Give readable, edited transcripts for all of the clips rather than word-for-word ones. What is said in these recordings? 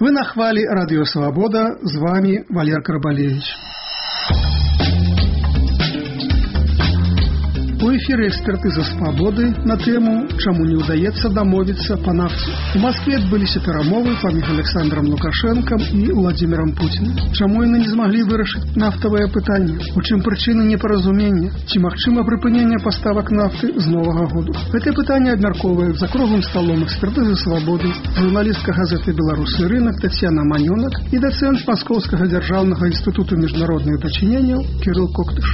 Вы на хвалі Радио Свобода, з вами Валер Карбалевич. У эфире «Экспертиза свободы» на тему «Чему не удается домовиться по нафте». В Москве отбылись перемовы паміж Александром Лукашенко и Владимиром Путиным. Чему они не смогли вырашить нафтовое питание? У чем причины непоразумения? Ці магчыма припинение поставок нафты с Нового года? Это питание обмярковывает за круглым столом «Экспертизы свободы» журналистка газеты «Белорусский рынок» Татьяна Манёнок и доцент Московского державного института международных дочинений Кирилл Коктыш.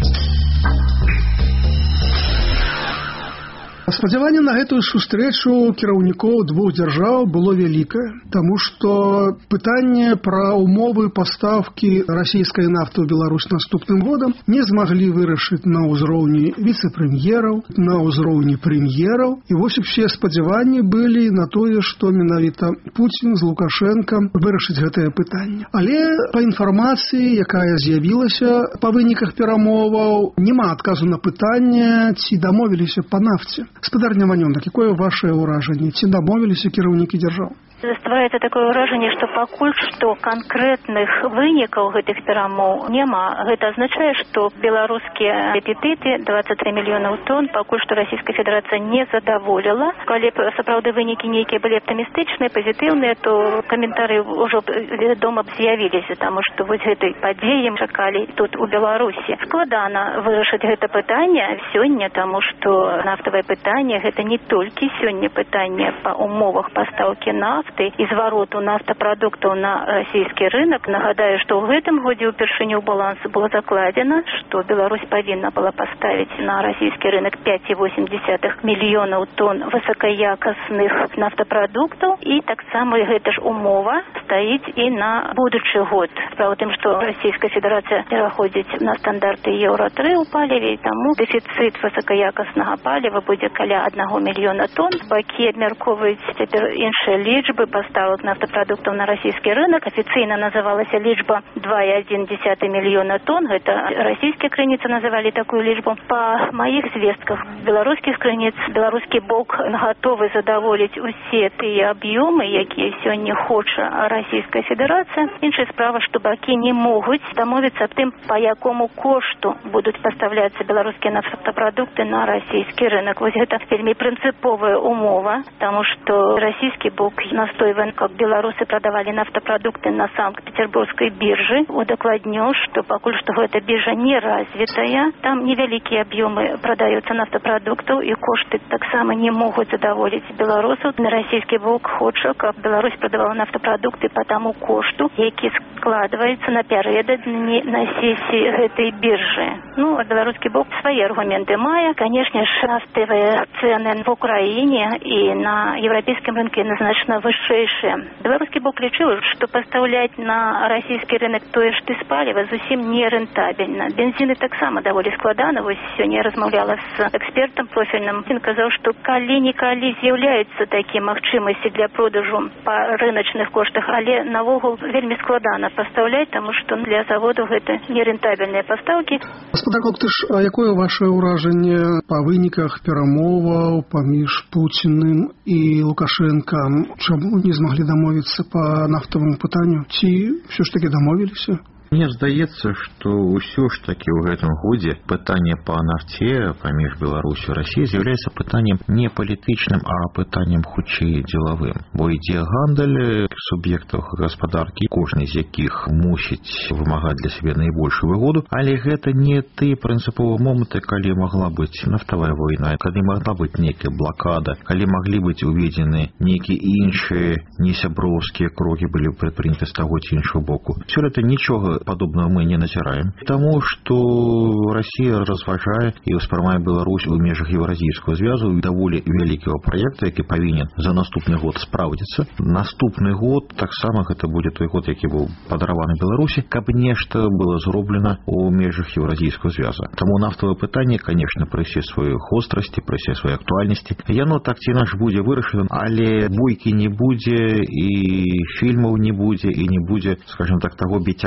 Спадзяванне на гэтую сустрэчу кіраўнікоў двух дзяржаў было вялікае, таму што пытанне пра умовы пастаўкі расійскай нафты ў Беларусь наступным годам не змаглі вырашыць на ўзроўні віцэ-прэм'ераў, на ўзроўні прэм'ераў. І вось усе спадзяванні былі на тое, што менавіта Пуцін з Лукашэнкам вырашыць гэтае пытанне. Але па інфармацыі, якая з'явілася па выніках перамоваў, няма адказу на пытанне, ці дамовіліся па нафце. Спадарня Манёнок, якое ваше ўражанне? Ці дамовіліся кіраўнікі дзяржаў? Ствараецца такое ўражанне, што пакуль што канкрэтных вынікаў гэтых перамоў няма. Гэта азначае, што беларускія апетыты 23 мільёнаў тонн пакуль што Расійская Федэрацыя не задаволіла. Калі б сапраўды вынікі нейкія былі аптымістычныя, пазітыўныя, то каментары ўжо вядома з'явіліся, таму што вось гэтай падзеі чакалі тут у Беларусі. Складана вырашыць гэта пытанне сёння, таму што нафтавае пытанне гэта не толькі сёння пытанне па умовах пастаўкі нафты і звароту нафтапрадуктаў на расійскі рынок. Нагадаю, што ў гэтым годзе ўпершыню ў баланс было закладзена, што Беларусь павінна была паставіць на расійскі рынок 5,8 мільёнаў тонн высокаякасных нафтапрадуктаў, і таксама гэта ж умова стаіць і на будучы год. Справа ў тым, што Расійская Федэрацыя пераходзіць на стандарты Еўра-3 у паліве, і таму дэфіцыт высокаякаснага паліва будзе каля 1 мільёна тонн. Бакі абмяркоўваюць цяпер іншыя лічбы поставок нафтапрадуктаў на расійскі рынок. Афіцыйна называлася лічба 2,1 мільёна тонн. Гэта расійскія крыніцы называлі такую лічбу. Па маіх звестках беларускіх крыніц беларускі бок гатовы задаволіць усе тыя аб'ёмы, якія сёння хоча Расійская Федэрацыя. Іншая справа, што бакі не могуць дамовіцца аб тым, па якому кошту будуць пастаўляцца беларускія нафтапрадукты на расійскі рынок. Вось гэта вельмі прынцыповая умова, таму што расійскі бок настойваем, как беларусы продавали нафтопродукты на Санкт-Петербургской бирже. Удокладню, что покуль что эта биржа не развитая, там невеликие объемы продаются нафтопродуктов, и кошты так само не могут задоволить белорусов. Российский бок хочет, как Беларусь продавала нафтопродукты по тому кошту, який складывается напередодні на сессии этой биржи. Ну, а белорусский бок свои аргументы мая. Конечно, нафтовые цены в Украине и на европейском рынке значно вышэйшие. Беларускі бок лічыў, што пастаўляць на расійскі рынок тое ж ты з паліва зусім не рэнтабельна. Бензіны таксама даволі складана. Вось сёння я размаўляла з экспертам профільным. Ён казаў, што калі-нікалі з'яўляюцца такія магчымасці для продажу па рыначных коштах, але навогул вельмі складана пастаўляць, таму што для заводаў гэта нерэнтабельныя пастаўкі. Гаспадар Коктыш, а якое ваше ўражанне па выніках перамоваў паміж Пуціным і Лукашенко? Чаму не змаглі дамовіцца па нафтаваму пытанню? Ці ўсё ж такі дамовіліся? Мне здаецца, што ўсё ж такі ў гэтым годзе пытанне па нафце паміж Беларусю і Расіяй з'яўляецца пытаннем не палітычным, а пытаннем хутчэй дзелавым. Бо ідзе гандаль суб'ектаў гаспадаркі, кожны з якіх мусіць вымагаць для сябе найбольшую выгоду, але гэта не тыя прынцыповыя моманты, калі магла быць нафтавая вайна, калі магла быць нейкая блакада, калі маглі быць уведзены нейкія іншыя несяброўскія крокі былі прадпрыняты з таго ці іншого боку. Сёлета нічога подобного мы не назираем. Тому, что Россия разважае и успрымае Беларусь у межах Евразийского звязу даволі вялікого проекта, які павінен за наступны год справдзіцца. Наступны год таксама гэта будзе той год, які быў падараваны Беларусі, каб нешта было зроблена у межах Евразійского звяза. Таму нафтавае пытанне, конечно, пры ўсе сваёй хострасці, пры ўсе сваёй актуальнасці, яно так ці інакш будзе вырашана, але бойкі не будзе, і фільмаў не будзе, і не будзе, скажем так, таго біцця гаршкоў,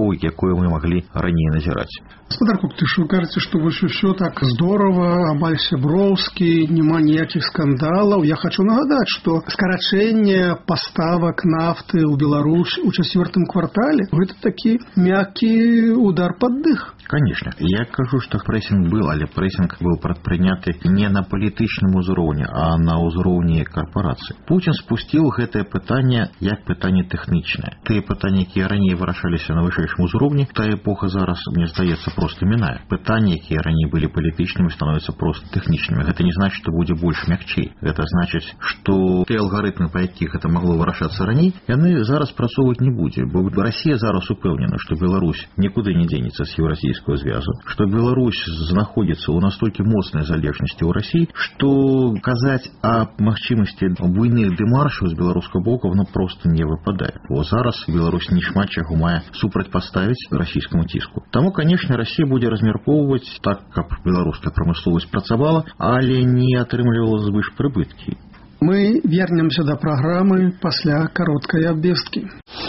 вынікаў, якую мы маглі раней назіраць. Гаспадар Коктыш, вы кажаце, што вось усё так здорава, амаль сяброўскі, няма ніякіх скандалаў. Я хочу нагадаць, што скарачэнне паставак нафты ў Беларусь у 4-м квартале гэта такі мяккі удар пад дых. Конечно. Я кажу, што прэсінг был, але прэсінг быў прадпрыняты не на палітычным узроўні, а на ўзроўні карпорацыі. Путін спусціў гэтае пытанне як пытанне тэхнічнае. Тыя пытанні, якія раней вырашаліся на вышэйшым узроўні, тая эпоха зараз, мне здаецца, просто мінае. Пытанні, якія раней былі палітычнымі, становяцца просто тэхнічнымі. Гэта не значыць, што будзе больш мякчэй. Гэта значыць, што тыя алгарытмы, па якіх гэта магло вырашацца раней, яны зараз працоўваць не будзе. Бо Расія зараз упэўнена, што Беларусь нікуды не дзенецца з еўразійскага звязу, што Беларусь знаходзіцца ў настолькі моцнай залежнасці ў Расіі, што казаць аб магчымасці буйных дэмаршаў з беларускага боку просто не выпадае. Бо зараз Беларусь не шмат чаго мае супрацьпаставіць расійскаму ціску. Таму, канешне, Расія будзе размяркоўваць так, каб беларуская прамысловасць працавала, але не атрымлівала звыш прыбыткі. Мы вернемся да праграмы пасля кароткай абвесткі.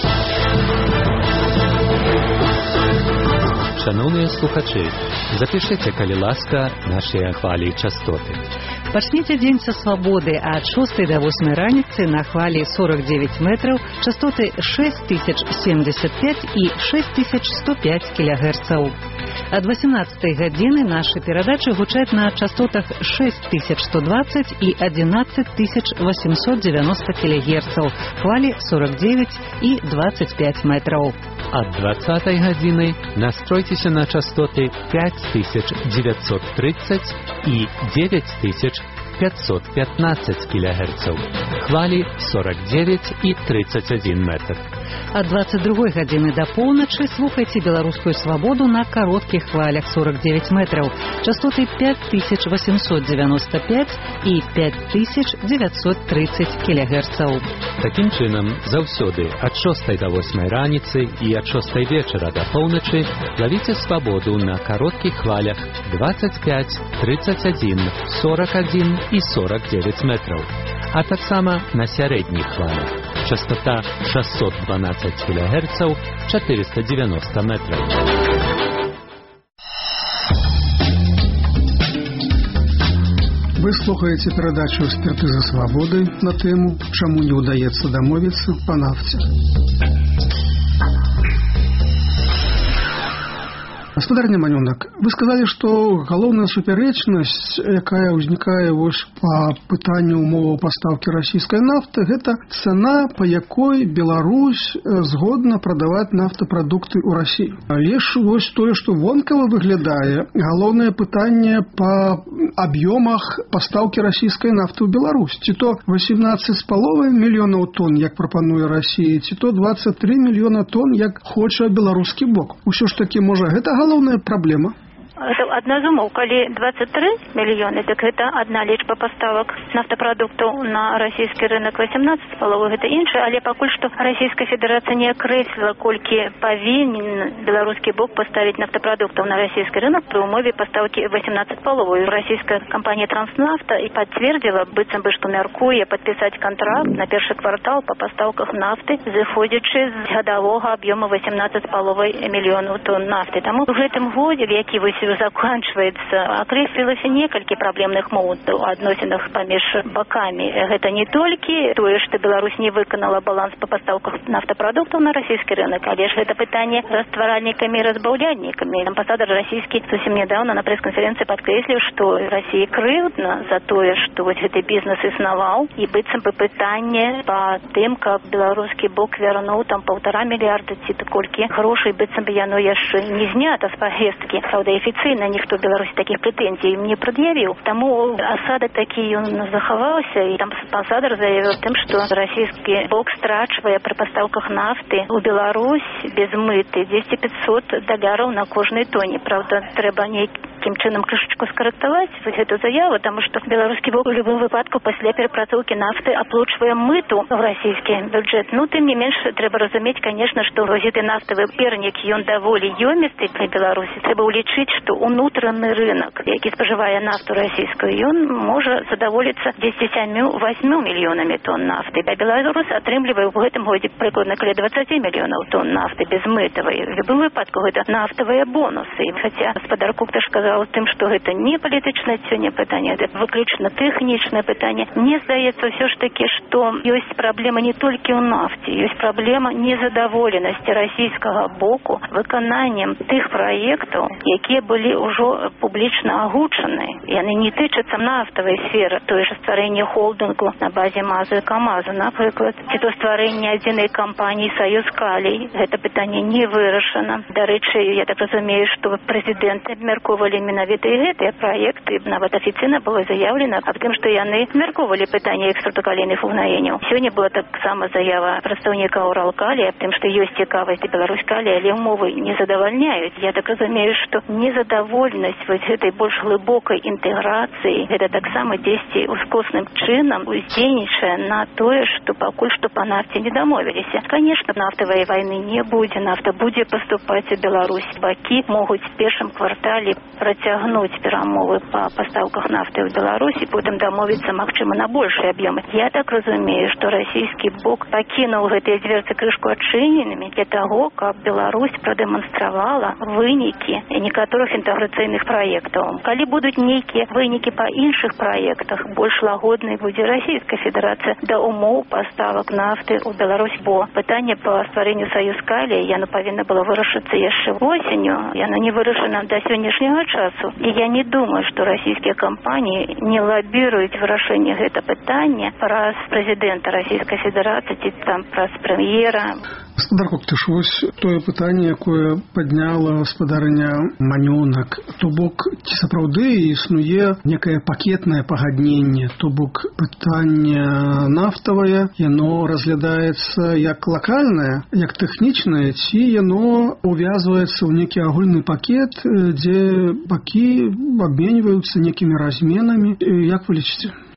Шановні слухачі, запишіться, калі ласка, наші хвалі і частоти. Пачніце дзень са свабоды ад 6 до 8 раніцы на хвалі 49 метраў, частоты 6075 і 6105 кГц. Ад 18 гадзіны нашы перадачы гучаць на частотах 6120 і 11890 кГц, хвалі 49 і 25 метраў. Ад 20 гадзіны настройцеся на частоты 5930 і 9515 кГц, хвалі 49 і 31 метр. Ад 22 гадзіны да поўначы слухайце беларускую свабоду на кароткіх хвалях 49 метраў, частоты 5895 і 5930 кГц. Такім чынам, заўсёды ад 6 до 8 раніцы і ад 6 вечара да поўначы лавіце свабоду на кароткіх хвалях 25, 31, 41 і 49 метраў, а таксама на сярэдніх хвалях. Частота 612 кГц, 490 метров. Вы слухаете передачу «Экспертиза свободы» на тему «Чему не удается домовиться по нафте». Гаспадар Неманёнак, вы сказали, что галоўная супярэчнасць, якая ўзнікае па пытанню умоваў пастаўкі расійскай нафты, гэта цана, па якой Беларусь згодна прадаваць нафтапрадукты ў Расіі. Але ж тое, што вонкава выглядае, галоўнае пытанне па аб'ёмах пастаўкі расійскай нафты ў Беларусь. Ці то 18,5 мільёнаў тонн, як прапануе Расія, ці то 23 мільёна тонн, як хоча беларускі бок. Усё ж такі, можа, гэта галоўная праблема? Это одна з умоў. Калі 23 мільёны, так гэта одна лічба паставак нафтапрадуктаў на расійскі рынок, 18,5 гэта іншая, але пакуль што Расійская Федэрацыя не акрэсліла, колькі павінен беларускі бок паставіць нафтапрадуктаў на расійскі рынок пры умове пастаўкі 18,5. Расійская кампанія «Транснафта» і пацвердзіла, быццам бы што мяркуе падпісаць кантракт на першы квартал па пастаўках нафты, зыходзячы з гадавога аб'ёму 18,5 мільёнаў тонн нафты. Таму ў гэтым годзе, які заканчваецца, акрэслілася некалькі праблемных момантаў у адносінах паміж бакамі. Гэта не толькі тое, што Беларусь не выканала баланс па пастаўках нафтапрадуктаў на расійскі рынок, але ж гэта пытанне растваральнікамі і разбаўляльнікамі. Амбасадар расійскі зусім нядаўна на прэс-канферэнцыі падкрэсліў, што Расіі крыўдна за тое, што вось гэты бізнес існаваў, і быццам бы пытанне па тым, каб беларускі бок вярнуў там 1,5 мільярда ці колькі грошай, быццам бы яно яшчэ не знята з павесткі. Праўда, афіцыйна ніхто Беларусі такіх прэтэнзій не прад'явіў. Таму асадак такі ён захаваўся, і там амбасадар заявіў тым, што расійскі бок страчвае пры пастаўках нафты ў Беларусь без мыты $200-500 на кожнай тоне. Праўда, трэба нейкім чынам крышачку скарэктаваць гэту заяву, таму што беларускі бок у любым выпадку пасля перапрацоўкі нафты аплачвае мыту ў расійскі бюджэт. Ну, тым не менш, трэба разумець, канешне, што гэты нафтавы пернік, ён даволі ёмісты для Беларусі. Трэба ўлічыць, што унутраны рынок, які спажывае нафту расійскую, ён можа задаволіцца 10-8 мільёнамі тонн нафты. А Беларусь атрымлівае ў гэтым годзе прыкладна каля 20 мільёнаў тонн нафты безмытавай. В любым выпадку гэта нафтавыя бонусы. Хаця гаспадар Кукташ сказаў тым, што гэта не палітычнае сёння пытанне, гэта выключна тэхнічнае пытанне. Мне здаецца ўсё ж такі, што ёсць праблема не толькі ў нафце, ёсць праблема незадаволенасці расійскага боку выкананнем тых праектаў, якія былі ўжо публічна агучаны. Яны не тычацца нафтавай сферы, тое ж стварэнне холдынгу на базе МАЗу і КАМАЗу, напрыклад, ці то стварэнне адзінай кампаніі «Саюз Калій». Гэта пытанне не вырашана. Дарэчы, я так разумею, што прэзідэнт абмяркоўвалі менавіта і гэтыя праекты. Нават афіцыйна было заяўлена аб тым, што яны абмяркоўвалі пытанне экспарту калійных угнаенняў. Сёння была таксама заява прадстаўніка «Уралкалія» аб тым, што ёсць цікавасць Беларусь-Калія, але ўмовы не задавальняюць. Я так разумею, што незадаволенасць вось гэтай больш глыбокай інтэграцыі, гэта таксама дзесьці ускосным чынам уздзейнічае на тое, што пакуль што па нафце не дамовіліся. Конечно, нафтавай вайны не будзе, нафта будзе паступаць у Беларусь. Бакі могуць в першым квартале працягнуць перамовы па пастаўках нафты ў Беларусі, потым дамовіцца, магчыма, на большыя аб'ёмы. Я так разумею, што расійскі бок пакінуў гэтыя дверцы крышку адчыненымі для таго, каб Беларусь прадэманстравала вынікі некаторых інтэграцыйных праектаў. Калі будуць нейкія вынікі па іншых праектах, больш лагоднай будзе Расійская Федэрацыя да умоў паставак нафты ў Беларусь. Бо пытанне па стварэнню «Саюз Калій» яно павінна было вырашыцца яшчэ восенню. Яно не вырашана да сённяшняга часу. І я не думаю, што расійскія кампаніі не лабіруюць вырашэнне гэта пытання праз прэзідэнта Расійскай Федэрацыі ці там праз прэм'ера. Гаспадар Кукташ, вось тое пытанне, якое падняла гаспадарыня Манёнак. То бок, ці сапраўды існуе некае пакетнае пагадненне, то бок пытанне нафтавае, яно разглядаецца як лакальнае, як тэхнічнае, ці яно увязваецца ў некі агульны пакет, дзе бакі абменьваюцца некімі разменамі. Як вы лічыце?